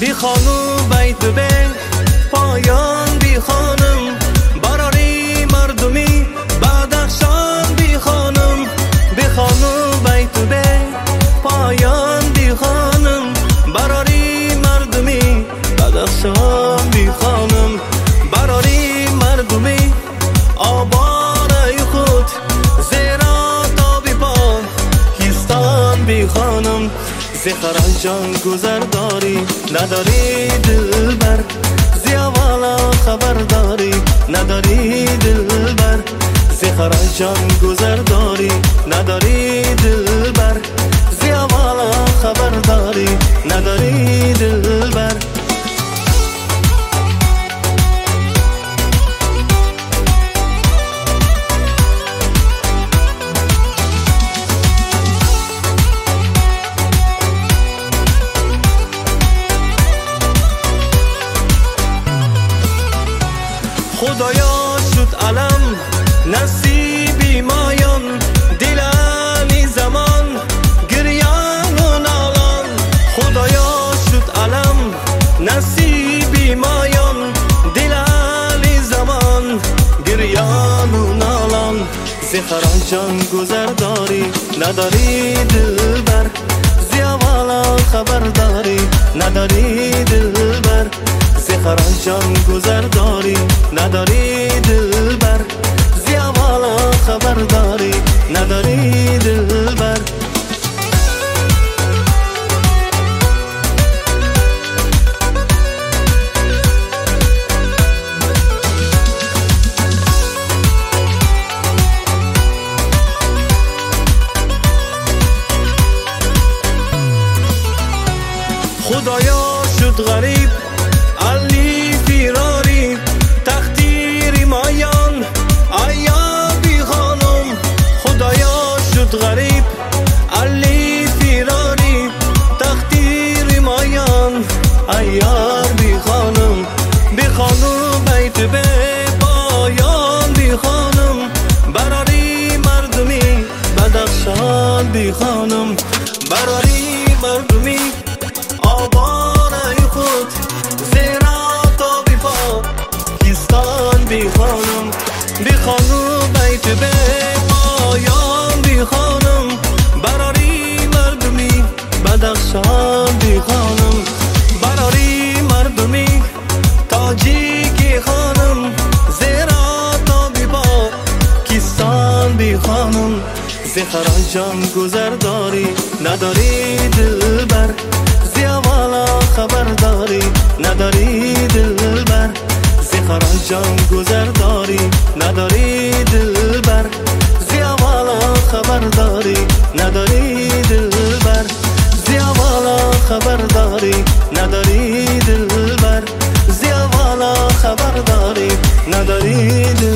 بی خانم بیت به پایان، بی خانم براری مردمی بدخشان، بی خانم بیت به پایان، بی خانم براری مردمی بدخشان، بی خانم براری مردمی آباره خود زیرا تا بی پاکستان، بی خانم زخران جان گذر داری نداری دلبر، زیاوالا خبر داری نداری دلبر، زخران جان گذر داری نداری دلبر، زیاوالا خبر داری نداری دلبر. خدایا شد علم نصیبی مایان، دلانی زمان گریان و نالان، خدایا شد علم نصیبی مایان، دلانی زمان گریان و نالان، زخران جان گذر داری نداری دلبر، زیاوالا خبر داری نداری دلبر، زخران جان گذر داری نداری دلبر، زیاوالا خبر داری نداری دلبر. خدایا شد غریب علی فیراری تقدیر مایان، ایا بی خانم خدایا شد غریب علی فیراری تقدیر مایان، ایا بی خانم بیت به پایان، بی خانم براری مردمی بدخشان، بی خانم براری مردمی آباره خود زیرا تا بی پاکستان، بی خانم بیت به پایان، بی خانم براری مردمی بدخشان، بی خانم براری مردمی تاجیکی خانم زیرا تا بی پاکستان، بی خانم زخران جان گذر داری نداری دلبر، زیاوالا خبر داری نداری دلبر، زخران جان گذر داری نداری دلبر، زیاوالا خبر داری نداری دلبر، زیاوالا خبر داری نداری دلبر، زیاوالا خبر داری نداری دلبر.